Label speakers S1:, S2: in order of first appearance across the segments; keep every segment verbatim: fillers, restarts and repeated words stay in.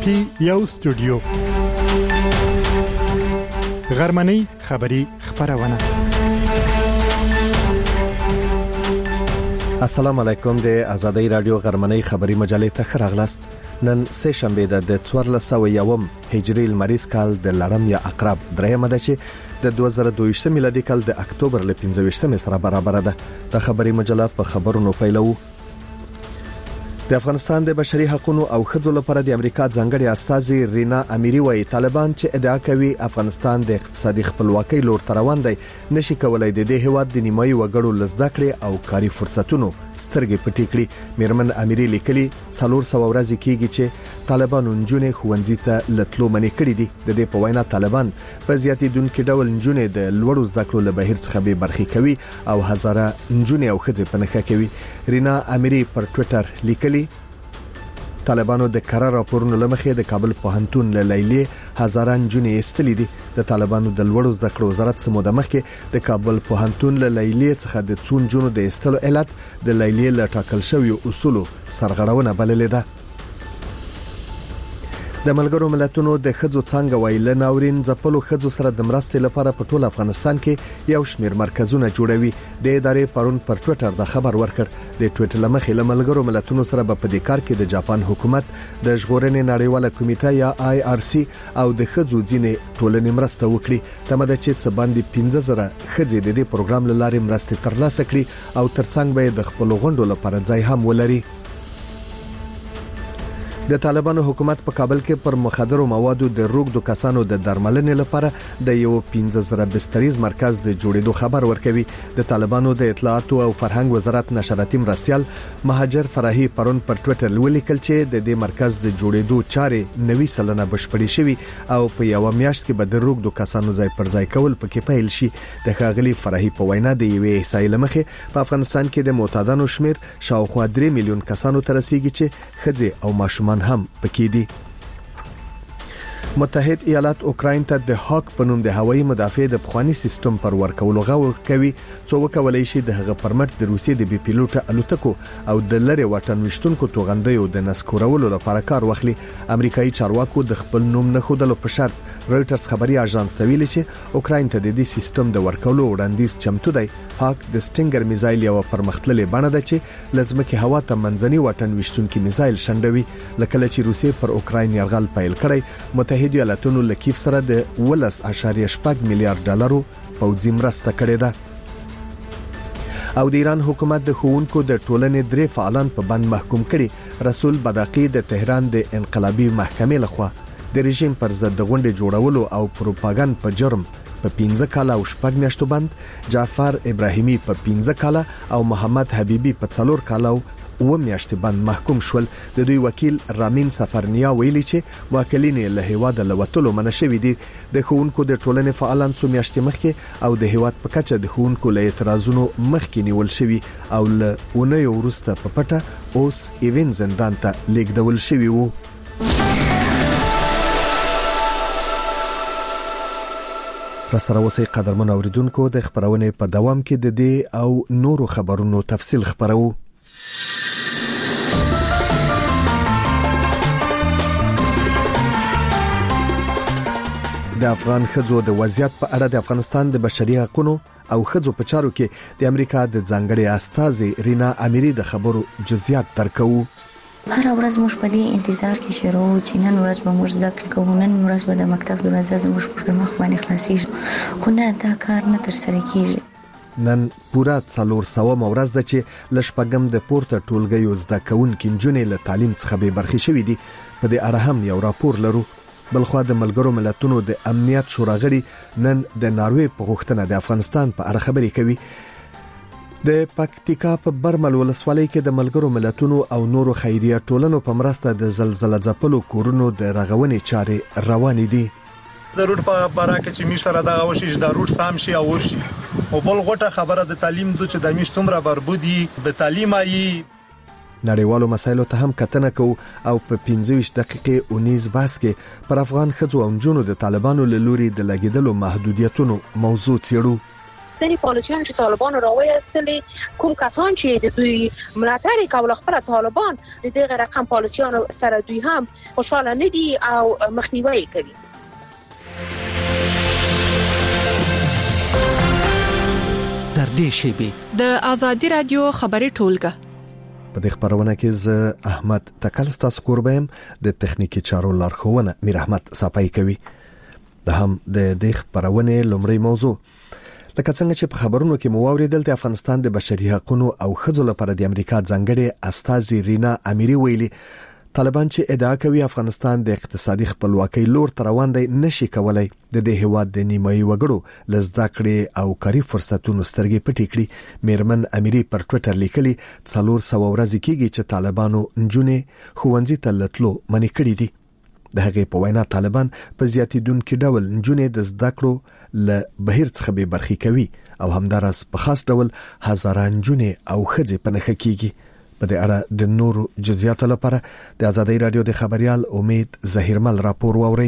S1: پی یو سټوډیو غرمنۍ خبری خبرونه.
S2: السلام علیکم. د آزادۍ رادیو غرمنۍ خبری مجلې ته خراغلاست. نن سه شنبه د څوارلس سوه یوم هجری لمریز کال د لړم یا عقرب درېمه ده چې د دوه زره دوه ویشت میلادي کال د اکتوبر ل پنځه ویشتمه سره برابر ده. د خبری مجله په خبرونو پیلو. د افغانستان د بشري حقوقو او ښځو لپاره د امریکا ځانګړي استازي رینا امیری وايي طالبان چې ادعا کوي افغانستان د اقتصادي خپلواکۍ لور ته روان دی نشي کولای د دې هیواد د نیمایي وګړو لزده کړې او کاري فرصتونو سترګې پټې کړي. میرمن امیری لیکلي څلور سوه ورځې کېږي چې طالبان نجونې ښوونځي ته لتلو منې کړې دي. د دې په وینا طالبان په زیاتېدونکو ډول نجونې د لوړو زده کړو له بهیر څخه به برخې کوي او هزاره نجونې او ښځې په نښه کوي. رینا امیری پر ټوئیټر لیکلي طالبانو د قرار راپورونو لمخې د کابل پوهنتون له لیلې هزاره نجونې استلې دي. د طالبانو د لوړو زده کړو وزارت سمو د مخکې د کابل پوهنتون له لیلې څخه د څو نجونو د استلو علت د لیلې له ټاکل شویو اصولو سرغړونه بللې ده. د ملګرو ملتونو د ښځو څنګه ویل ناورین ځپلو ښځو سره د مرستې لپاره په ټول افغانستان کې یو شمېر مرکزونه جوړوي. د ادارې پرون پر ټوئیټر د خبر ورکړ. د ټوئیټر لمخې له ملګرو ملتونو سره په دې کار کې د جاپان حکومت د ژغورنې نړیواله کمیټه یا آی آر سی او د ښځو ځینې ټولنې مرسته وکړي. تمه ده چې څه باندې پنځه زره ښځې د دې پروګرام له لارې مرستې ترلاسه کړي او ترڅنګ به د خپل غونډو لپاره ځای هم ولري. د طالبانو حکومت په کابل کې پر مخدرو موادو د روغدو کسانو د درملنې لپاره د یو پنځه زره بستریز مرکز د جوړېدو خبر ورکوي. د طالبانو د اطلاعاتو او فرهنګ وزارت نشراتي مرستيال مهاجر فرحي پرون پر ټوئیټر ولیکل چې د دې مرکز د جوړېدو چارې نوي سلنه بشپړې شوي او په یو میاشت کې به د روغدو کسانو ځای پر ځای کول پکې پیل شي. د ښاغلي فرحي په وینا د یوې احصایې لمخې په افغانستان کې د معتادانو شمیر شاوخوا درې میلیون کسانو ته رسیدي چې ښځې او ماشومان هم پکې دي. متحد ایالات اوکراین ته د هاک په نوم د هوایي مدافع د پخوانی سیستم پر ورکولو غوښتنه کوي څو وکولای شي د هغه پرمټ د روسیې د بي پیلوټ الوتکو او د لری واټن وشتونکو توغندیو د نسکورولو لپاره کار واخلي. امریکایي چارواکو د خپل نوم نه خودلو په شرط رويټرز خبري اژانس ته ویلي چې اوکراین ته د دې سیستم د ورکولو وړاندیز چمتو دی. هاک د سټینګر میزایل یو پرمختللې بڼه ده چې لزمکه هوا ته منځني واټن وشتونکي میزایل شندوي. لکه چې روسیې پر اوکراین یرغل پیل کړی متحد ایالاتونو له کیف سره د ولس اشاریه شپږ میلیارډ ډالرو پوځي مرسته کړې ده. او د ایران حکومت د ښوونکو د ټولنې درې فعالان په بند محکوم کړي. رسول بداقي د تهران د انقلابي محکمې لخوا د رژیم پر ضد غونډې جوړولو او پروپاګاندا په جرم په پنځه کاله او شپږ میاشتو بند، جعفر ابراهیمی په پنځه کاله او محمد حبیبی په څلور کاله او میاشتې بند محکوم شول. د دوی وکیل رامین سفرنیا ویلي چې واکلین له هیواد له وټلو منشوي دي. د ښوونکو د ټولنې فعالان څو میاشتې مخکې او د هیواد په کچه د ښوونکو له اعتراضونو مخکې نیول شوی او له اونۍ وروسته په پټه اوس ایوین زندان ته لیږدول شوی وو. رسره وسې قدرمن اوریدونکو د خبرونه په دوام کې د دې او نورو خبرونو تفصیل خبرو. د افغان ښځو د وضعیت په اړه د افغانستان د بشري حقوقو او ښځو په چارو کې د امریکا د ځانګړي استازي رینا امیری د خبرو جزئیات درکو.
S3: هر ورځ موږ په دې انتظار کې شروع چې نن ورځ به موږ زده کړې کوو، نن ورځ به د مکتب دروازه زموږ پر مخ باندې خلاصېږي، خو نه دا کار نه ترسره کیږي.
S2: نن پورا څلور سوه ورځ ده چې لشپږم د پورته ټولګیو زده کوونکو نجونې له تعلیم څخه به برخې شوې دي. په دې اړه هم یو راپور لرو. بلخوا د ملګرو ملتونو د امنیت شورا غړي نن د ناروې په غوښتنه د افغانستان په اړه خبرې کوي. د پکتیکا په برمل ولسوالۍ کې د ملګرو ملتونو او نورو خیریه ټولنو په مرسته د زلزلہ ځپلو کورونو د رغونې چارې روانې دي.
S4: د روټ په اړه کې چې می سره دا وشي د روټ سام شي او شي او بل غټه خبره د تعلیم د چې د میستمره بربودي به تعلیم ای
S2: نړیوالو مسایلو ته هم کتنه کو او په پنځه ویشت دقیقې اونیز باس کې پر افغان ښځو او نجونو د طالبانو له لوري د لګیدلو محدودیتونو موضوع څیړو.
S5: ځینې پالیسیان چې طالبان راوایستلې کوم کسان چې د دوی ملاتړ کول خپل طالبان د دغه رقم پالیسیان سره دوی هم خوشاله نه دي او مخنیوي کوي.
S6: در دې شیبې
S7: د آزادي رادیو خبري ټولګه
S2: په دې خبرونه کې ز احمد تکل ستاسو قربم د تخنیکی چارو لارښوونه میر احمد صاحب کوي. د هم د دې خبرونه لومړی موضوع لکه څنګه چې په خبرونو کې مو اوریدل د افغانستان د بشري حقوقو او ښځو لپاره د امریکا ځانګړي استاذ رینا اميري ویلي طالبان چې ادعا کوي افغانستان د اقتصادي خپلواکۍ لور ته روان دی نشي کولای د دې هیواد د نیمایي وګړو لزدا کړي او کاري فرصتونو سترګې پټې کړي. میرمن اميري پر ټوئیټر لیکلي څلور سو ورځې کېږي چې طالبانو نجونې ښوونځي ته لټلو منې کړې دي. د هغې په وینا طالبان په زیاتیدونکو ډول نجونې د زده کړو له بهیر څخه به برخې کوي او همدارس په خاص ډول هزاران نجونې او ښځې په نخښه کېږي. په دې اړه د نورو جزئیاتو لپاره د آزادۍ رادیو د خبريال امید ظهیرمل راپور ووري.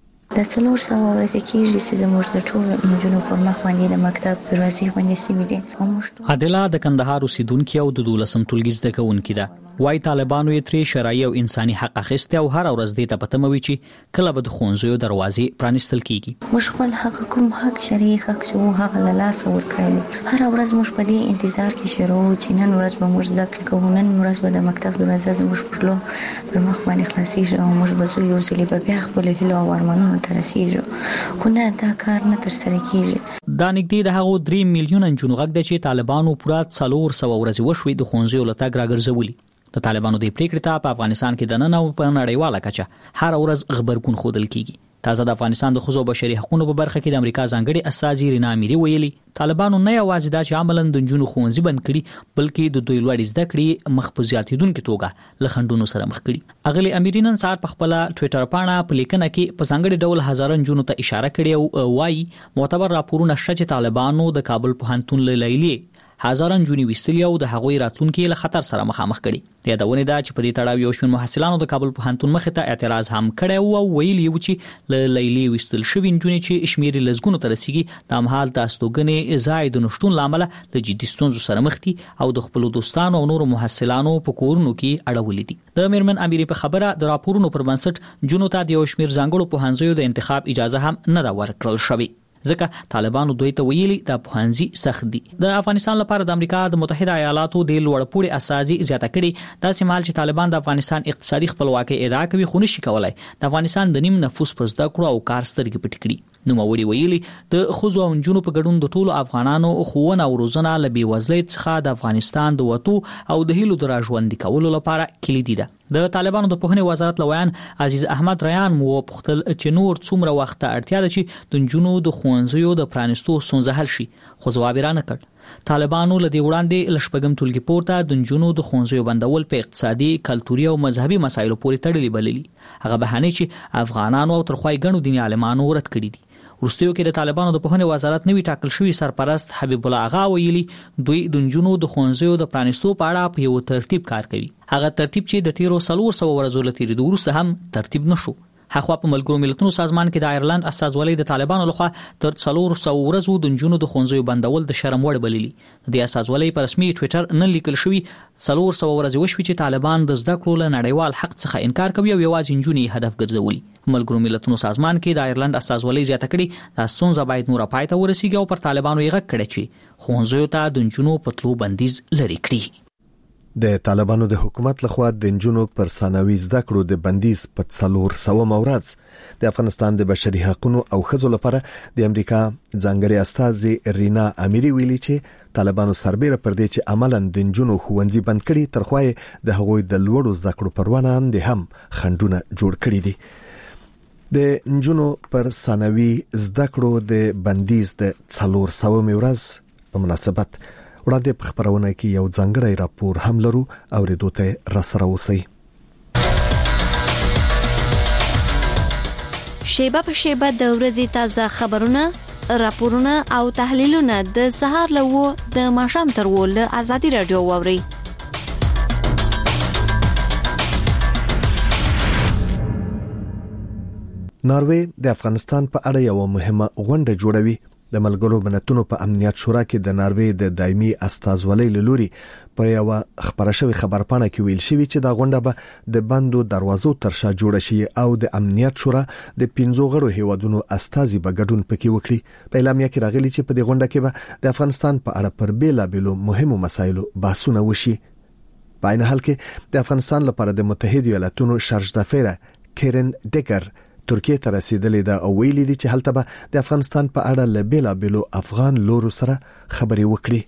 S3: د څلور سو ورځې کېږي چې زموږ د ټولو نجونو پر مخ باندې د مکتب دروازې باندې سیمې دي.
S6: عادله د کندهار اوسیدونکو او د دولسم ټولګي زده کوونکې ده. وای طالبانو یې تری شرعي او انساني حق اخیسته او هر ورځ دې ته پتموي چې کله به د ښوونځیو دروازې پرانستل کیږي.
S3: موږ خپل حق کوم حق شرعي حق چې هغه له لاس ورکړل. هر ورځ موږ په دې انتظار کې شروع چې نن ورځ به موږ زده کوو، نن ورځ به د مکتب دروازه زموږ پر لور پر مخ باندې خلاصيږي او موږ به زو یو ځلې به بیا خپل هیله او ارمانونو ته رسیږو. خو نه دا کار نه تر سره کیږي.
S6: دا نږدې د هغو درې میلیونه جنونو غږ د چې طالبانو پورا څلور سو ورځې وشوي د ښوونځیو لټګ راګرځولي. د طالبانو د پریکړې ته په افغانستان کې د نن او په نړیواله کچه هر ورځ خبرګون خودل کیږي. تازه د افغانستان د ښځو بشري حقوقو په برخه کې د امریکا ځانګړي استاذ رینا اميري ویلي طالبانو نه یوازې دا چې عملاً د جنونو ښوونځي بند کړي بلکې د دوی لوړ زده کړې مخفوظیاتیدونکو توګه لخندونو سره مخ کړي. اغلی اميري نن سار په خپل ټوئیټر باندې په لیکنه کې په ځانګړي ډول هزاران جنونو ته اشاره کړې او وايي معتبر راپورونه شته چې طالبانو د کابل پوهنتون له لیلی هزاران جونی وستلی او د هغوی راتلونکي له خطر سره مخامخ کړي. د یادونه ده چې په دې تړاو یو شمېر محصلانو د کابل پوهنتون مخ ته اعتراض هم کړی او ویلي و چې له لیلی وستل شوی جونی چې شمېر لزګونو ته رسیږي د مهال د استوګنې زائد نشټون لامل د جدي ستونزو سره مخ دي او د خپل دوستانو او نورو محصلانو په کورونو کې اړولې دي. د میرمن اميري په خبره د راپورونو پر بنسټ جنونو ته د یو شمېر ځانګړو پوهنځیو د انتخاب اجازه هم نه دا ورکړل شوې ځکه طالبانو دوی ته ویلي د پوهنځي سخت دي. د افغانستان لپاره د امریکا د متحده ایالاتو د لوړپوړي اساسي زیاته کړي دا چې مال چې طالبان د افغانستان اقتصادي خپلواکي ادعا کوي خو نشي کولای د افغانستان د نیم نفوس په زده کړو او کار سترګې پټ کړي. نو موري ویلي د خوځو او جنونو په ګډون د ټولو افغانانو خوونه او روزنه له بیوزلۍ څخه د افغانستان د وټو او د هیلو د راژوندي کولو لپاره کلیدي ده. د طالبانو د پوهنې وزارت لویان عزیز احمد ریان مو پختل چې نور څومره وخت اړتیا ده چې د جنونو د خوونځیو د پرانستو ستونزه حل شي خو ځواب را نه کړ. طالبانو له دې وړاندې لشپګم ټولګي پورته د جنونو د خوونځیو بندول په اقتصادي، کلتوري او مذهبي مسایلو پورې تړلي بللي. هغه بهانه چې افغانانو او ترخوای غنو دیني عالمانو رد کړی دي. وروستیو کې د طالبانو د پوهنې وزارت نوی ټاکل شوی سرپرست حبیب الله اغا ویلي دوی د جنونو د خوونځیو د پرانستو په اړه په یو ترتیب کار کوي. هغه ترتیب چې د تیرو څلور سوه ورځو لتیری د وروسته هم ترتیب نشو. هغه په ملګرو ملتونو سازمان کې د آیرلند استازولۍ د طالبانو لخوا تر څلور سوه ورځو د جنونو د خوونځیو بندول د شرم وړ بللي. د استازولۍ په رسمي ټوئیټر نن لیکل شوی څلور سوه ورځې وشوي چې طالبان د زده کړو له نړیوال حق څخه انکار کوي او یوازې جنونې هدف ګرځولي. ملګرو ملتونو سازمان کې د آیرلند استازولۍ زیاته کړي د ستونزه باید نور پای ته ورسیږي او پر طالبانو یې غږ کړی چې خوونځیو ته د جنونو په تلو بندیز لري کړي.
S2: د طالبانو د حکومت لخوا د جنونو پر ثانوي زده کړو د بندیز په څلور سوه مورز د افغانستان د بشري حقوقو او ښځو لپاره د امریکا ځانګړي استاذ رینا اميري ویلي چې طالبانو سربېره پر دې چې عملاً د جنونو خوونځي بند کړي ترخوای د هغوی د لوړو زده کړو پروانه هم د هم خندونه جوړ کړي دي. د جنونو پر ثانوي زده کړو د بندیز د څلور سوه مورز په مناسبت وړاندې په خبرونه کې یو ځانګړی راپور هم لرو او ریدو ته راسره اوسئ.
S8: شیبه په شیبه د ورځې تازه خبرونه، راپورونه او تحلیلونه د سهار له و د ماښام تر و له آزادي رادیو واورئ. ناروې د افغانستان په اړه یو مهمه غونډه جوړوي
S2: د ملګرو ملتونو په امنیت شورا کې د ناروې د دایمي استازولۍ لوري په یو خبره شوی خبرپاڼه کې ویل شوی چې دا غونډه به د بندو دروازو تر شا جوړه شي او د امنیت شورا د پنځو غړو هیوادونو استازي به ګډون پکې وکړي. په اعلامیه کې راغلي چې په دې غونډه کې به د افغانستان په اړه پر بیلابېلو مهمو مسایلو بحثونه وشي. په عین حال کې د افغانستان لپاره د متحده ایالاتونو شارژدافره کیرن ډیګر ترکیه ته رسیدلې ده او ویلي دي چې هلته به د افغانستان په اړه له بیلابېلو افغان لورو سره خبرې وکړي.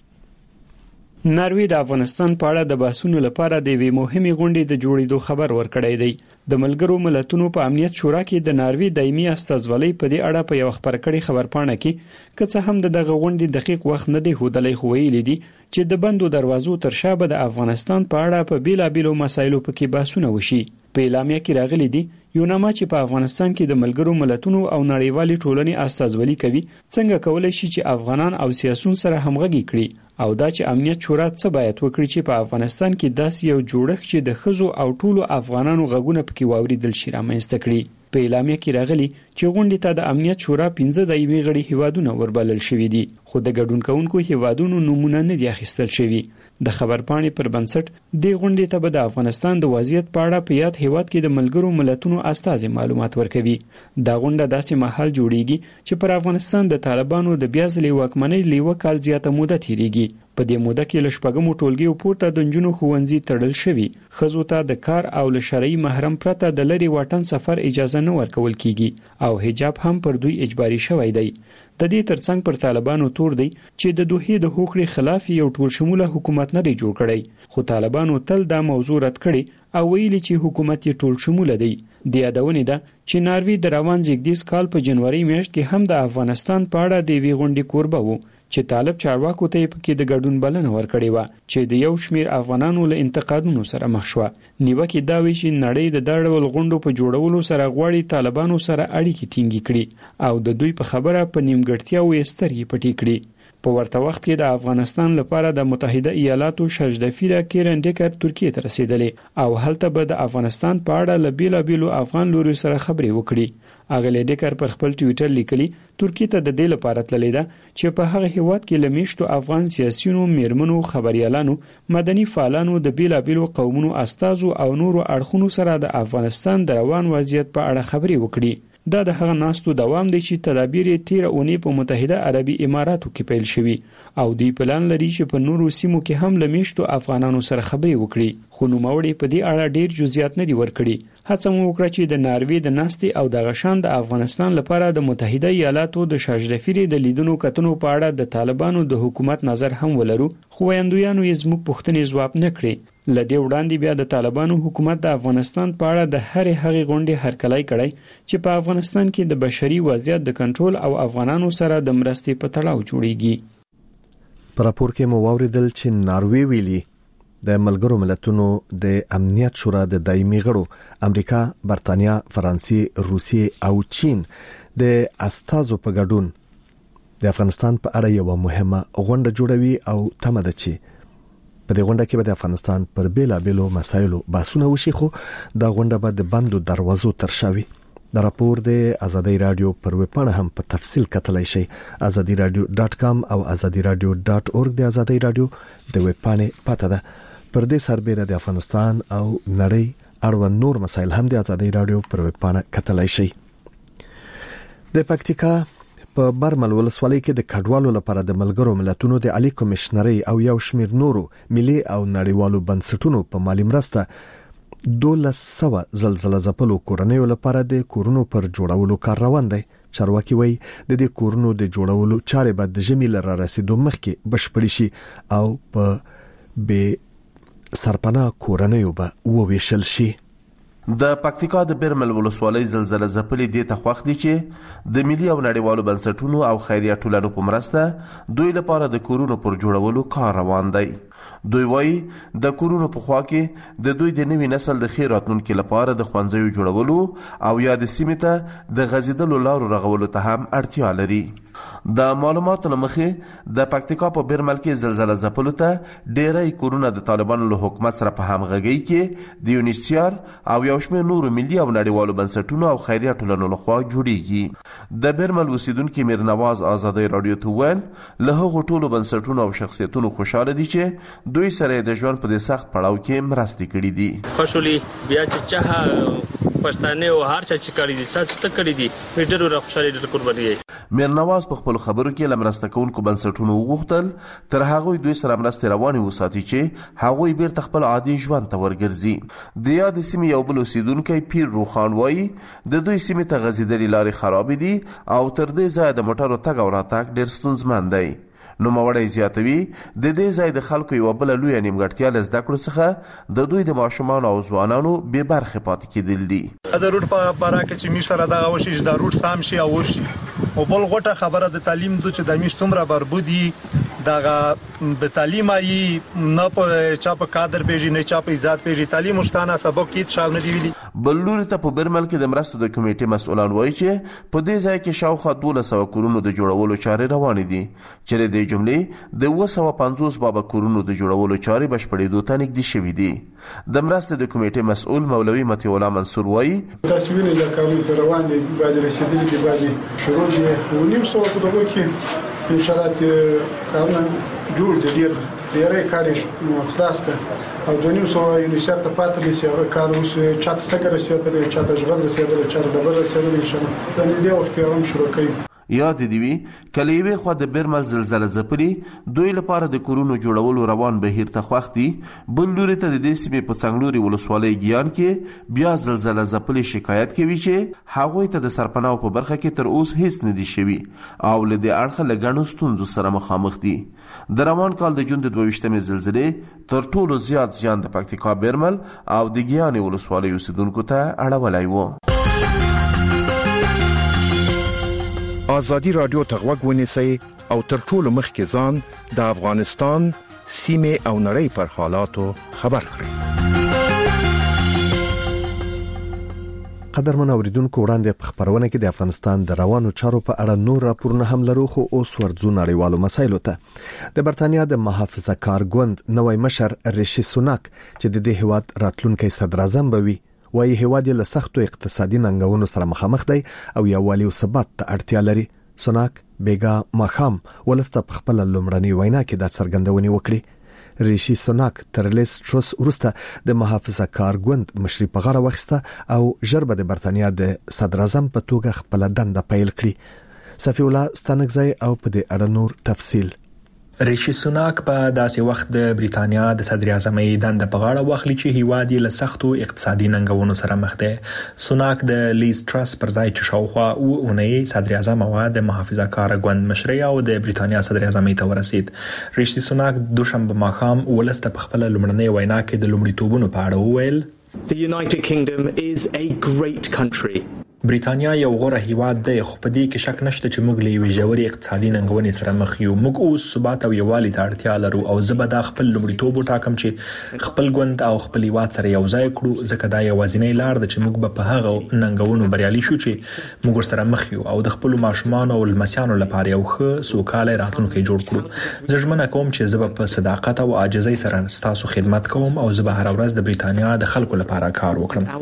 S9: ناروې د افغانستان په اړه د بحثونو لپاره د وی مهمه غونډې د جوړېدو خبر ورکړی دی. د ملګرو ملتونو په امنیت شورا کې د ناروې دایمي استازولۍ په دې اړه په یو خبرکړی خبرپاڼه کې که څه هم دغه غونډې دقیق وخت نه دی هودلې خو ویلي دي چې د بندو دروازو تر شا به د افغانستان په اړه په بیلابېلو مسایلو پکې بحثونه وشي. په اعلامیه کې راغلي دي یوناما چې په افغانستان کې د ملګرو ملتونو او نړیوالې ټولنې استازولي کوي څنګه کولای شي چې افغانان او سیاسيون سره همغږي کړي او دا چې امنیت شورا څه باید وکړي چې په افغانستان کې داسې یو جوړښت چې د خزو او ټولو افغانانو غږونه پکې واوریدل شي رامنځته کړي. په اعلامیه کې راغلي چې غونډې ته د امنیت شورا پنځه دایمي غړي هیوادونه وربلل شوي دي خو د ګډون کوونکو هیوادونو نمونه نه دي اخیستل شوي. د خبرپاڼې پر بنسټ د غونډې ته به د افغانستان د وضعیت په اړه په یاد هیواد کې د ملګرو ملتونو استازي معلومات ورکوي. دا غونډه داسې مهال جوړیږي چې پر افغانستان د طالبانو د بیا ځلې واکمنۍ لیوه کال زیاته موده تیریږي. په دې موده کې له شپږمو ټولګیو پورته د نجونو ښوونځي تړل شوي. ښځو ته د کار او له شرعي محرم پرته د لرې واټن سفر اجازه نه ورکول کیږي او حجاب هم پر دوی اجباري شوی دی. د دې ترڅنګ پر طالبانو تور دی چې د دوحې د هوکړې خلاف یو ټول شموله حکومت نه دی جوړ کړی خو طالبانو تل دا موضوع رد کړي او ویلي چې حکومت یې ټول شموله دی. د یادونې ده چې ناروې د روان زیږدیز کال په جنوري میاشت کې هم د افغانستان په اړه د وی غونډې کوربه وو چې طالب چارواکو ته پکې د ګډون بلنه ورکړې و چې د یو شمیر افغانانو له انتقادونو سره مخ شو. نیوکه دا وی چې نړۍ د داړول غونډو په جوړولو سره غواړي طالبانو سره اړیکې ټینګې کړي او د دوی په خبره په نیمګړتیا و سترګې پټې کړي. په ورته وخت کې د افغانستان لپاره د متحده ایالاتو شارژدافره کیرن ډیګر ترکیه ته رسیدلې او هلته به د افغانستان په اړه له بیلابېلو افغان لوري سره خبرې وکړي. اغلی ډیګر پر خپل ټویټر لیکلي ترکیه ته د دې لپاره تللی ده چې په هغه هیواد کې لمیشتو افغان سیاسيونو، میرمنو، خبريالانو، مدني فعالانو، د بیلابېلو قومونو استازو او نورو اړخونو سره د افغانستان د روان وضعیت په اړه خبرې وکړي. دا د هغه ناستو دوام دی چې تدابیر یې تیره اونۍ په متحده عربي اماراتو کې پیل شوي او دوی پلان لري چې په نورو سیمو کې هم لمیشتو افغانانو سره خبرې وکړي. خو نوموړي په دې اړه ډیر جزئیات نه دي ورکړي. هڅه مو وکړه چې د ناروې د ناستې او د غشان د افغانستان لپاره د متحده ایالاتو د شارژدافري د لیدونو کتنو په اړه د طالبانو د حکومت نظر هم ولرو خو ویاندویانو یې زموږ پوښتنې ځواب نه کړي. لدې وړاندې بیا د طالبانو حکومت د افغانستان په اړه د هرې هغې غونډې هرکلی کړی چې په افغانستان کې د بشري وضعیت د کنټرول او افغانانو سره د مرستې په تړاو جوړیږي.
S2: په راپور کې مو واوریدل چې ناروې ویلي د ملګرو ملتونو د امنیت شورا د دایمي غړو امریکا، برتانیا، فرانسې، روسیې او چین د استازو په ګډون د افغانستان په اړه یو مهمه غونډه جوړوي او تمه ده چې په دې غونډه کې به د افغانستان پر بیلابېلو مسایلو بحثونه وشي خو دا غونډه به د بندو دروازو تر شا وي. دا راپور د ازادي رادیو پر ویبپاڼه هم په تفصیل کتلای شئ. ازادي رادیو ډاټ کام او ازادي رادیو ډاټ اورګ د ازادي رادیو د ویبپاڼې پته ده. پر دې سربېره د افغانستان او نړۍ اړوند نور مسایل هم د ازادي رادیو پر ویبپاڼه کتلای شئ. د پکتیکا په برمل ولسوالۍ کې د کډوالو لپاره د ملګرو ملتونو د عالی کمشنري او یو شمیر نورو ملي او نړیوالو بنسټونو په مالی مرسته دولس سوه زلزلہ ځپلو کورنیو لپاره د کورونو پر جوړولو کار روان دی. چارواکي وایي د دې کورونو د جوړولو چارې به د ژمي لپاره رسیدو مخکې بشپړې شي او په به سرپناه کورنیو به وویشل شي.
S10: د پکتیکا د برمل ولسوالۍ زلزلہ ځپلې دې ته خوښ دي چې د ملي او نړیوالو بنسټونو او خیریه ټولنو په مرسته دوی لپاره د کورونو پر جوړولو کار روان دی. دوی وایي د کورونو په خوا کې د دوی د نوي نسل د ښې راتلونکي لپاره د ښوونځیو جوړولو او یا د سیمې ته د غځېدلو لارو رغولو ته هم اړتیا لري. د معلوماتو له مخې د پکتیکا په بیرمل کې زلزله ځپلو ته ډیری کورونه د طالبانو له حکومت سره په همغږۍ کې د یونیسیار او یو شمېر نورو ملي او نړیوالو بنسټونو او خیریه ټولنو لخوا جوړیږي. د بیرمل اوسیدونکي میر نواز آزادۍ راډیو ته وویل له هغو ټولو بنسټونو او شخصیتونو خوشحاله دي چې دوی سره د ژوند په دې سخت پړاو کې مرستې کړې دي.
S11: خوشحالي بیا چې چا پښتانه او هر چا چې کړی دي سات ته کړی دي ډېر ډېر خوشحالي ډېر قرباني.
S10: میر نواز په خپل خبرو کې لمرسته کوونکو بنسټونو وغوښتل تر هغه دوی سره مرستې روانې وساتي چې هغوی بیرته خپل عادي ژوند ته ورګرځي. د یاد سیمې یو بل اوسیدونکی پیر روخان وایي د دوی سیمې ته غځېدلې لارې خرابې دي او تر دې ځایه د موټرو تګ او راتګ ډېر ستونزمن دی. نوموړی زیاتوي د دې ځای د خلکو یوه بله لویه نیمګړتیا له زده کړو څخه د دوی د ماشومانو او ځوانانو بې برخې پاتې کېدل دي.
S4: د روټ په باره کې چې موږ سره دغه وشي چې د روټ سام شي او وشي او بل غوټه خبره د تعلیم دو چې د موږ څومره بربودي دغه به تعلیم ای نه په چا په کادر پیژي نه چا په عزت پیژي تعلیم مشتانه سبق هیڅ شاو نه دی ویلي.
S10: بل لوري ته په بیرمل کې د مرستو د کمیټې مسؤلان وایي چې په دې ځای کې شاوخوا دولس سوه کورونو د جوړولو چارې روانې دي چې د جملې د اوه سوه پنځوس بابا کورونو د جوړولو چارې بشپړېدو ته نږدې شوي دي. د مرستې د کمیټې مسؤل مولوي مطیع الله منصور وایي
S12: تاسو وینئ لکه روان دي بعضې رسېدلي دي بعضې شروع دي اوه نیم سوه په دغو کې انشاءالله کارونه جوړ دي ډېر ډېری کار یې خلاص ده او دوه نیم سوه یونیسیار ته پاتې دي چې هغه کار اوس چا ته سږه رسېدلی چا ته ژغل رسېدلی چا ته ډبل رسېدلی انشاءالله په نږدې وخت کې هم شروع کوي.
S10: یاد دی وی کله یوې خوا د بیرمل زلزله ځپلي دوی لپاره د کورونو جوړولو روان بهیر ته خوښ دي، بل لوري ته د دې سیمې په څنګلوري ولسوالۍ ګیان کې بیا زلزله ځپلي شکایت کوي چې هغوی ته د سرپناو په برخه کې تر اوس هیڅ نه دي شوي او له دې اړخه له ګڼو ستونزو سره مخامخ دي. د روان کال د جون د دوه ویشتمې زلزلې تر ټولو زیات زیان د پکتیکا بیرمل او د ګیانې ولسوالۍ اوسیدونکو ته اړولی و.
S2: آزادی رادیو ته غوږ ونیسئ او تر ټولو مخکې ځان د افغانستان سیمې او نړۍ پر حالاتو خبر کړئ. قدرمن اوریدونکو وړاندې په خبرونه کې د افغانستان د روانو چارو په اړه نور راپورونه هم لرو، خو اوس ورځو نړیوالو مسایلو ته. د برتانیا د محافظه کار ګوند نوی مشر ریشي سوناک چې د دې هیواد راتلونکي صدر اعظم به وي، وایي هیواد له سختو اقتصادي ننګونو سره مخامخ دی او یووالي او ثبات ته اړتیا لري. سوناک بیګا ماخام ولسته په خپل لومړنۍ وینا کې د څرګندونې وکړي. ریشي سوناک تر لیس تروس ورسته د محافظه کار ګوند مشري په غاړه واخیسته او ژر به د برتانیا د صدر اعظم په توګه خپل دنده پیل کړي. صفی الله ستانکزی او په دې اړه نور تفصیل.
S13: ریشي سوناک په داسې وخت د بریتانیا د صدر اعظمۍ دنده په غاړه واخلي چې هیواد یې له سختو اقتصادي ننګونو سره مخ دی. سوناک د لیز ترس پر ځای چې شاوخوا اوه اونۍ صدر اعظم او د محافظه کار ګوند مشري او د بریتانیا صدر اعظمۍ ته ورسید. ریشي سوناک دوشنبه ماښام ولسته په خپل لومړنۍ وینا کې د لومړیتوبونو په اړه وویل
S14: The United Kingdom is a great country.
S13: بریتانیا یو غوره هیواد دی، خو په دې کې شک نشته چې موږ له یوې ژورې اقتصادي ننګونې سره مخ یو. موږ اوس ثبات او یووالي ته اړتیا لرو او زه به دا خپل لومړیتوب وټاکم چې خپل ګوند او خپل هیواد سره یو ځای کړو، ځکه دا یوازینۍ لار ده چې موږ به په هغه ننګونو بریالي شو چې موږ ورسره مخ یو او د خپلو ماشومانو او لمسیانو لپاره یو ښه سوکاله راتلونکی جوړ کړو. زه ژمنه کوم چې زه به په صداقت او عاجزۍ سره ستاسو خدمت کوم او زه به هره ورځ د بریتانیا د خلکو لپاره کار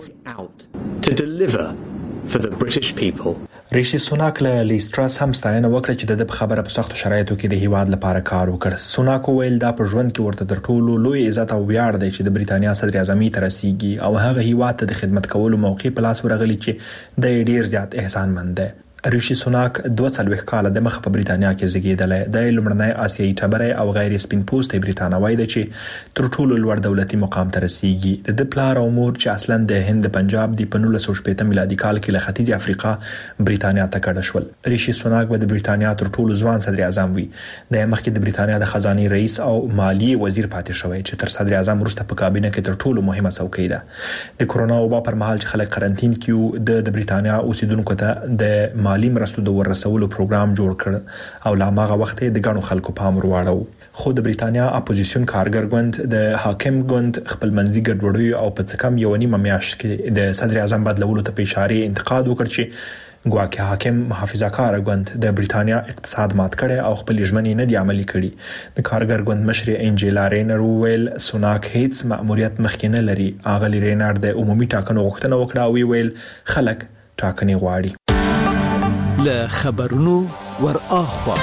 S13: وکړم.
S14: To deliver for the British people.
S13: ریشي سوناک له لیز ترس هم ستاینه وکړه چې د خبره په سختو شرایطو کې د هیواد لپاره کار وکړ. سوناک ویل دا په ژوند کې ورته تر ټولو لوی عزت او ویاړ دی چې د بریتانیا صدر اعظمۍ ته رسیږي او هغه هیواد ته د خدمت کولو موقع په لاس ورغلی چې د ډیر زیات احسانمند دی. ریشي سوناک دوه څلوېښت کاله د مخه په بریتانیا کې زیږیدلی. د لومړنی آسیایي ټبری او غیر سپین پوستی بریتانوی دی چې تر ټولو لوړ دولتي مقام ته رسیږي. د د پلار او مور چې اصلا د هند پنجاب دی په نولس سوه شپېته میلادي کال کې له ختیځې افریقا بریتانیا ته کډه شول. ریشي سوناک به د بریتانیا تر ټولو ځوان صدر اعظم وي. د مخکې د بریتانیا د خزانه رئیس او مالیې وزیر پاتې شوی چې تر صدر اعظم وروسته په کابینه کې تر ټولو مهمه څوکۍ ده. د کرونا وبا پر مهال چې خلک قرنټین کې د بریتانیا اوسیدونکو ته د مالی مرستو د ورسولو پروګرام جوړ کړ او لا ماغه وخت د غنو خلکو پام ور واړو. خو د بریتانیا اپوزیسیون کارګر ګوند د حاکم ګوند خپل منځي ګډوډي او په څه کم یو نیمه میاشت کې د صدر اعظم بدلولو ته په اشاره انتقاد وکړ چې ګواکې حاکم محافظه کار ګوند د بریتانیا اقتصاد مات کړي او خپل ژمنې نه دی عملي کړي. د کارګر ګوند مشر انجیلا رینر ویل سوناک هیڅ مأموریت مخکې نه لري. اغلی رینر د عمومي ټاکنو غوښتنه وکړه او ویل خلک ټاکنې غواړي.
S15: له خبرونو ور اخوا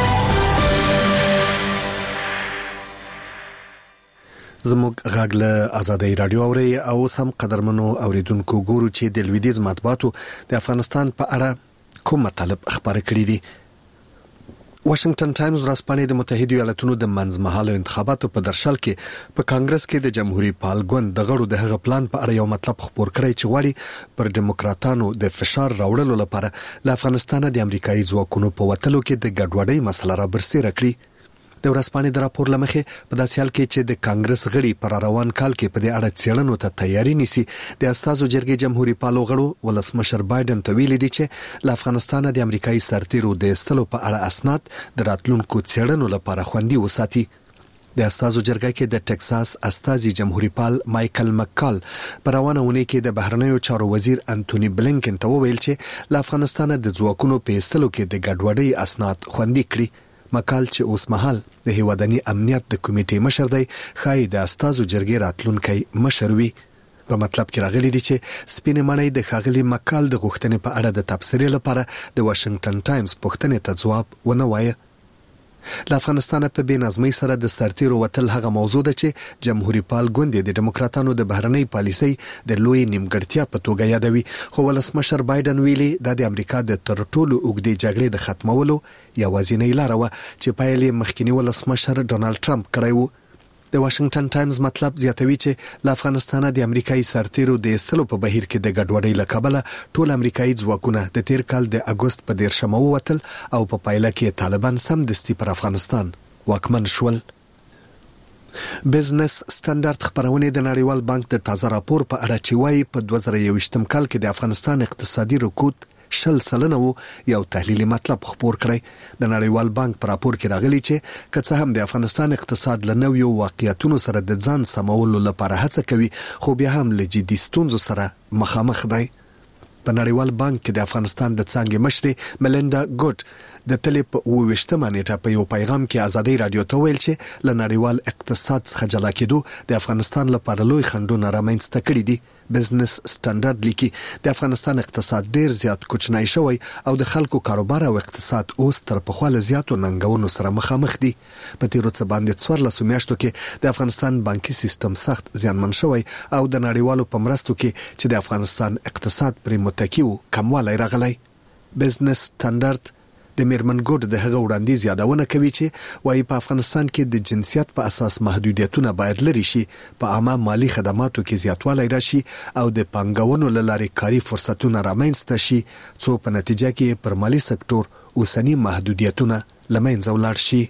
S2: زموږ غږ له آزادۍ رادیو اوري او سم قدرمنو اوریدونکو ګورو چې د لویدیز مطبوعاتو د افغانستان په اړه کوم مطالب خبرې کړې دي. واشنگټن ټایمز ورځپاڼه د متحده ایالاتونو د منځمهاله انتخاباتو په درشل کې په کانګرس کې د جمهوریت پال ګوند د غړو د هغه پلان په اړه یو مطلب خبر کړی چې غواړي پر دیموکراتانو د فشار راوړلو لپاره له افغانستان د امریکایي ځواکونو په وټلو کې د ګډوډۍ مسله را برسېره کړي. د ورځپاڼې د راپور لمخې په داسې حال کې چې د کانګرس غړي پر روان کال کې په دې اړه څېړنو ته تیاری نیسي، د استازو جرګې جمهوریت پالو غړو ولسمشر بایدن ته ویلي دي چې له افغانستان د امریکایي سرتیرو د استلو په اړه اسناد د راتلونکو څېړنو لپاره خوندي وساتي. د استازو جرګه کې د ټکساس استازي جمهوریت پال مایکل مکال په روانه ونې کې د بهرنیو چارو وزیر انټونی بلینکن ته وویل چې له افغانستان د ځواکونو په استلو کې د ګډوډۍ اسناد خوندي کړي. مکال چې اوس مهال د هیوادني امنیت د کمیټې مشر دی، خای د استازو جرګې راتلونکي مشر وي. په مطلب کې راغلي دي چې سپینې مړی د خاغلی مکال د غوښتنې په اړه د تبصرې لپاره د واشنگټن ټایمز پوښتنې ته ځواب ونه وایي. له افغانستان په بې نظمۍ سره د سرتیرو وتل هغه موضوع ده چې جمهوریت پال ګوند د دیموکراتانو د بهرنۍ پالیسۍ د لوی نیمګړتیا په توګه یادوي. خو ولسمشر بایدن ویلي دا د امریکا د تر ټولو اوږدې جګړې د ختمولو یوازینۍ لاره وه چې پایل یې مخکنی ولسمشر ډونالد ټرمپ کړی و. د واشنگټن ټایمز مطلب زیاتوي چې له افغانستان د امریکایي سرتیرو د استلو په بهیر کې د ګډوډۍ له کبله ټول امریکایي ځواکونه د تیر کال د اګوست په دیرشمه ووتل او په پایله کې طالبان سمدستي پر افغانستان واکمن شول. بزنس سټانډرډ خبرونه د نړیوال بانک د تازه راپور په اړه چې وايي په دوه زره یوویشتم کال کې د افغانستان اقتصادي رکود شل سلنه وو یو تحلیلي مطلب خبر کړی. د نړیوال بانک پر راپور کې راغلی چې کڅه هم د افغانستان اقتصاد له نویو واقعیتونو سره د ځان سمولو لپاره هڅه کوي، خو بیا هم له جدي ستونزو سره مخامخ دی. په نړیوال بانک کې د افغانستان د څانګې مشر ملیندا ګوټ د تلې په اوویشتمه نیټه په یو پیغام کې آزادۍ رادیو ته ویل چې له نړیوال اقتصاد څخه جلا کېدو د افغانستان لپاره لوی خنډونه رامنځته کړي دي. بزنس سټانډرډ لیکي د افغانستان اقتصاد ډیر زیات کوچنی شوی او د خلکو کاروبار او اقتصاد اوس تر پخوا له زیاتو ننګونو سره مخامخ دي. په تیرو څه باندې څوارلسو میاشتو کې د افغانستان بانکي سیستم سخت زیانمن شوی او د نړیوالو په مرستو کې چې د افغانستان اقتصاد پرې متکی و کموالی راغلی. بزنس سټانډرډ د میرمن ګوډ د هغه وړاندیز یادونه کوي چې وايي په افغانستان کې د جنسیت په اساس محدودیتونه باید لري شي، په عامه مالی خدماتو کې زیاتوالی راشي او د پانګونو له لارې کاري فرصتونه رامنځته شي، څو په نتیجه کې پر مالی سکتور اوسنی محدودیتونه له منځه ولاړ شي.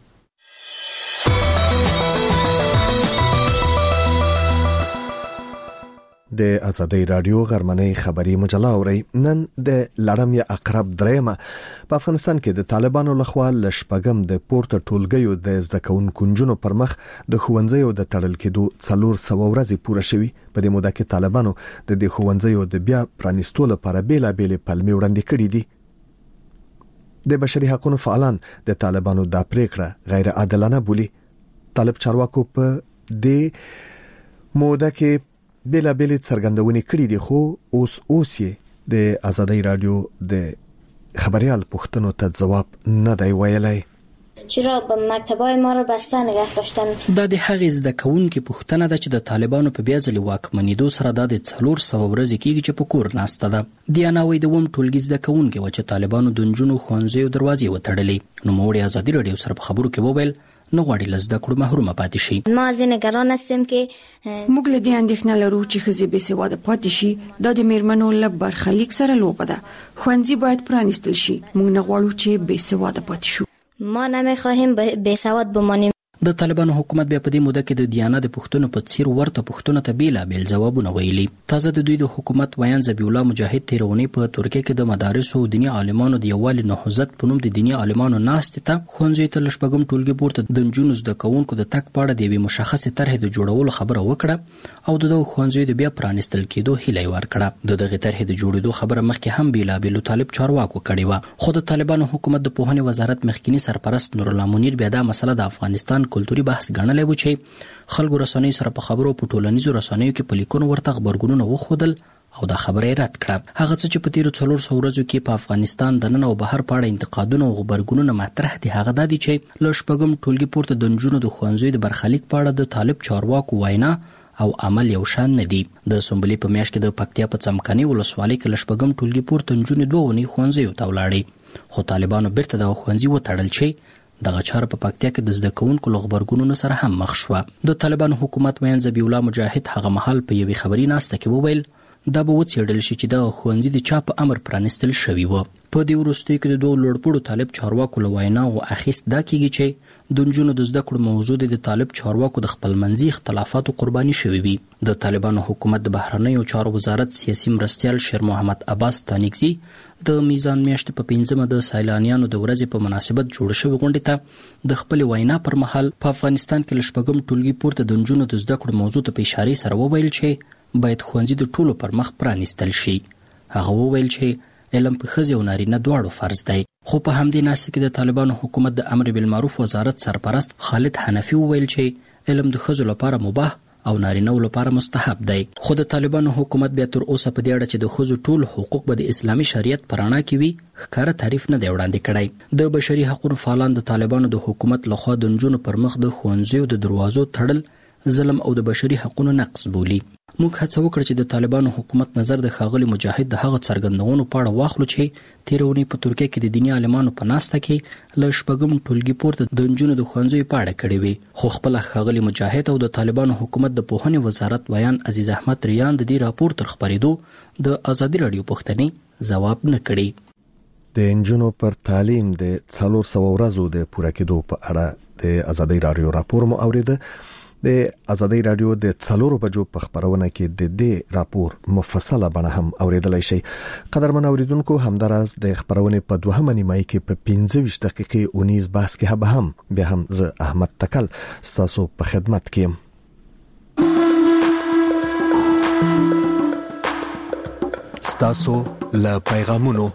S2: د آزادۍ رادیو غرمنۍ خبری مجله اوري. نن د لړم یا اقرب درېمه په افغانستان کې د طالبانو لخوا لشپګم د پورته ټولګیو د زده کوونکو جنونو پر مخ د خوندزیو د تړل کېدو څلور سو ورځې پوره شوي. په دې موده کې طالبانو د دې خوندزیو د بیا پرانیستو لپاره بیلابېل پلمې وړاندې کړې دي. د بشري حقوقو فعالان د طالبانو دا پریکړه غیر عادلانه بولي. طالب چارواکو په دې موده کې بلا بلا څرګندونې کړې دي، خو اوس اوس یې د آزادۍ رادیو د خبريال پوښتنو ته جواب نه دی ویلی.
S16: چرا به مکتبای ما رو بسته نگه داشتن؟
S17: دا د هغې زده کوونکو پوښتنه ده چې د طالبانو په بیا ځلې واکمنېدو سره دا د څلور سوه ورځې کېږي چې په کور ناسته ده. دیانا وایي د اووم ټولګي زده کوونکې وه چې طالبانو د نجونو ښوونځیو دروازې وتړلې. نوموړي آزادي رادیو سره په خبرو کې وویل نه غواړي له زده کړو محرومه پاتې شي.
S16: ما ځینې نگران هستیم که
S7: موږ له دې اندېښنه لرو چې ښځې بې سواده پاتې شي. دا د میرمنو له برخلیک سره لوبه ده. ښوونځي باید پرانیستل شي. موږ نه غواړو چې بې سواده پاتې شو.
S16: ما نمیخواهیم بې سواد بمانیم.
S17: د طالبانو حکومت بیا په دې موده کې د دیانه د پښتنو په څیر ورته پښتنو ته بیلابیل ځوابونه ویلي. تازه د دوی د حکومت ویان ذبیح الله مجاهد تیرونی په ترکیه کې د مدارس او دیني عالمانو د یووالي نهضت په نوم د دیني عالمانو ناستې ته ښوونځیو ته له شپږم ټولګي پورته د نجونو زده کوونکو د تګ په اړه د یوې مشخصې طرحې د جوړولو خبره وکړه او د دغو ښوونځیو د بیا پرانیستل کېدو هیله یې ورکړه. د دغې طرحې د جوړېدو خبره مخکې هم بیلابیلو طالب چارواکو کړې وه، خو د طالبانو حکومت د پوهنې وزارت مخکینی سرپرست نورالله منیر بیا دا مسله د افغانستان کلتوري بحث ګڼلی و چې خلکو رسنیو سره په خبرو په ټولنیزو رسنیو کې په لیکونو ورته غبرګونونه وښودل او دا خبره یې رد کړه. هغه څه چې په تیرو څلور سوو ورځو کې په افغانستان د ننه او بهر په اړه انتقادونه او غبرګونونه مطرح دي هغه دا دي چې له شپږم ټولګي پورته د نجونو د ښوونځیو د برخلیک په اړه د طالب چارواکو وینا او عمل یو شان نه دي. د سنبلې په میاشت کې د پکتیا په څمکني ولسوالۍ کې له شپږم ټولګي پورته نجونې دوه اونۍ ښوونځیو ته ولاړې، خو طالبانو بیرته دغه ښوونځي وتړل چې دغه چاره په پکتیا کې د زده کوونکو له غبرګونونو سره هم مخ شوه. د طالبانو حکومت ویان ذبیح الله مجاهد هغه مهال په یوې خبري ناسته کې وویل دا به وڅېړل شي چې دغه ښوونځي د چا په امر پرانیستل شوي وو. په دې وروستیو کې د دوو لوړپوړو طالب چارواکو له ویناو اخیست دا کیږي چې د نجونو د زده کړو موضوع د طالب چارواکو د خپلمنځي اختلافاتو قرباني شوي وي. د طالبانو حکومت د بهرنیو چارو وزارت سیاسي مرستیال شیر محمد عباس تانیکزي د میزان میاشتې په پنځمه د سیلانیانو د ورځې په مناسبت جوړ شوې غونډې ته د خپل وینا پر مهال په افغانستان کې له شپږم ټولګي پورته د نجونو د زده کړو موضوع ته په اشارې سره وویل چې باید ښوونځي د ټولو پر مخ پرانیستل شي. هغه وویل چې علم په ښځې او نارینه دواړو فرض دی. خو په همدې ناسته کې د طالبانو حکومت د امر بالمعروف وزارت سرپرست خالد حنفي وویل چې علم د ښځو لپاره مباح او نارینه لپاره مستحب دی. خو د طالبانو حکومت بیا تر اوسه په دې اړه چې د ښځو ټول حقوق به د اسلامي شریعت په رڼا کې وي ښکاره تعریف نه دی وړاندې کړی. د بشري حقوقو فعالان د طالبانو د حکومت لخوا د نجونو پر مخ د ښوونځیو د دروازو تړل ظلم او د بشري حقوقو نقض بولي. موږ هڅه وکړه چې د طالبانو حکومت نظر د ښاغلي مجاهد د هغه څرګندونو په اړه واخلو چې تېره اونۍ په ترکیه کې د دیني عالمانو په ناسته کې له شپږم ټولګي پورته د نجونو د ښوونځیو په اړه کړې وي، خو خپله ښاغلي مجاهد او د طالبانو حکومت د پوهنې وزارت ویان عزیز احمد ریان د دې راپور تر خپرېدو د ازادي راډیو پوښتنې ځواب نه کړي.
S2: د نجونو پر تعلیم د څلور سوه ورځو د پوره کېدو په اړه د ازادي راډیو راپور مو اوریده. د ازادي راډیو د څلورو بجو په خبرونه کې د دې راپور مفصله بڼه هم اوریدلای شئ. قدرمن اوریدونکو، همداراز د خبرونه په دوهمه نیمایي کې په پنځه ویشت دقیقې اونیز بحث کې به هم بیا هم زه احمد تکل ستاسو په خدمت کې یم. ستاسو له پیغامونو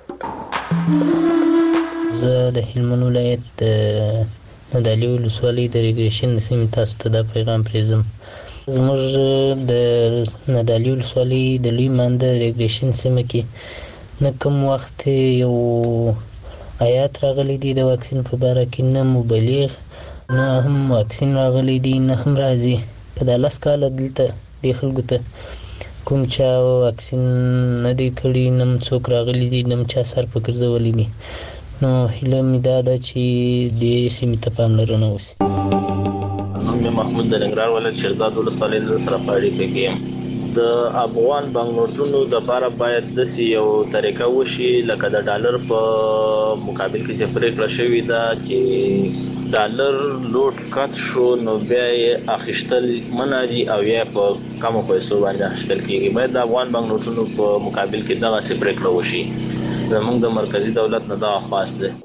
S18: زه د هلمند ولایت ندالي ولسوالۍ د ریګریشن سیمې تاسو ته دا پیغام پرېږدم. زموږ د ندالي ولسوالۍ د لوی مانده ریګریشن سیمه کې نه کوم وخت یو آیات راغلی دی د واکسین په باره کې، نه مبلغ نه هم واکسین راغلی دی نه هم راځي. په دا لس کاله دلته دې خلکو ته کوم چا واکسین نه دی کړی، نه څوک راغلی دی، نه چا سر په ګرځولی دی. نو هیله مې دا ده چې دې سیمې ته پاملرنه وشي.
S19: نوم مې محمود د ننګرهار ولایت شیرزاد ولسوالۍ له سره په اړیکه کې یم. د افغان بانک نوټونو دپاره باید داسې یو طریقه وشي لکه د ډالر په مقابل کې چې پرېکړه شوې ده چې ډالر لوټ کټ شو نو بیا یې اخیستل منع دي او یا په کمو پیسو باندې اخیستل کېږي. باید د افغان بانک نوټونو په مقابل کې دغسې پرېکړه وشي. زمونږ د مرکزی دولت نه دا خواست ده.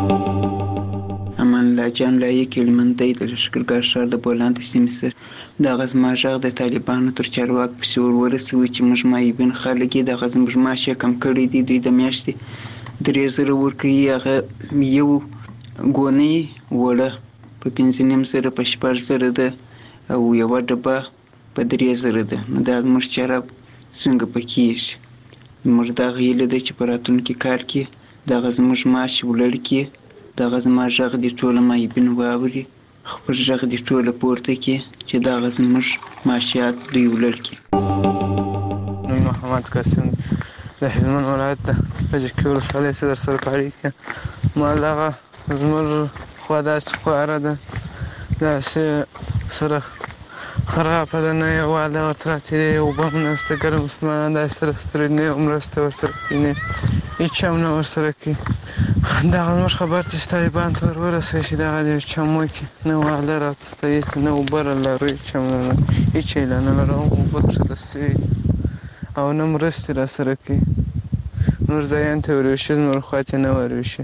S20: امان الله جان لایق هلمندی د لښکرګاه ښار د بولان سیمې سره دغه زما غږ د طالبانو تر چارواک پسې ور ورسوي چې موږ مایبین خلک یې دغه زموږ معاش یې کم کړی دی. دوی د میاشتې درې زره ورکوي، هغه یو ګونۍ وړه په پنځه نیم زره په شپږ زره ده او یوه ډبه په درې زره ده. نو دا زموږ چاره څنګه به کېږي؟ موږ دغه هیله ده چې په راتلونکي کال کې دغه زموږ معاش ولړ کړي، دغه زما غږ دې ټوله مایبین واوري، خپل غږ دې ټوله پورته کړي چې دغه زموږ معاشات دوی ولړ کړي.
S21: نوم محمد قاسم د هلمند ولایت د کجکي ولسوالۍ څخه در سره په اړیکه یم. ما دغه زموږ خوا داسې خواره ده، داسې سره خرابه ده، نه یووالی ورته راتېری، اوبه هم نشته، ګرم مسلمانان داسې سره ستړي نه یو مرسته ورسره کوي، نه هېڅ هم نه ورسره کوي. دا موږ خبر چې طالبان تر ورسې چې دا د چمو کې نو والا راته نو بر لري چمنه هیڅ نه لرم او بل څه د سي او نو مرستې را سره کوي نور ځایان ته ورشي نور خواته نه ورشي.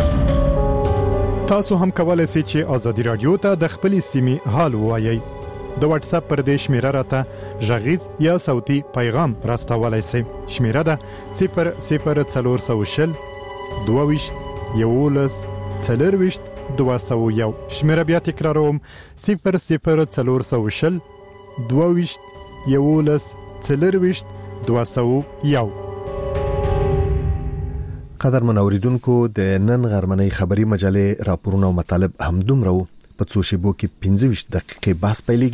S1: تاسو هم کولای شئ چې آزادي رادیو ته د خپل سیمې حال ووایي. د واتس اپ پر دې شمیره راته ژغیز یا صوتي پیغام راستولای شئ. شمیره ده صفر صفر څلور سوه شل دوه ویشت یولس څلور ویشت دوه سوه یو. شمیره بیا تکراروم صفر صفر څلور سوه شل دوه ویشت یولس څلور ویشت دوه سوه یو.
S2: قدر منوریدونکو د نن غرمنۍ خبری مجلې راپورونه او مطالب همدومره په څو شیبو کې پنځه ویشت دقیقې بحث پیلېږي.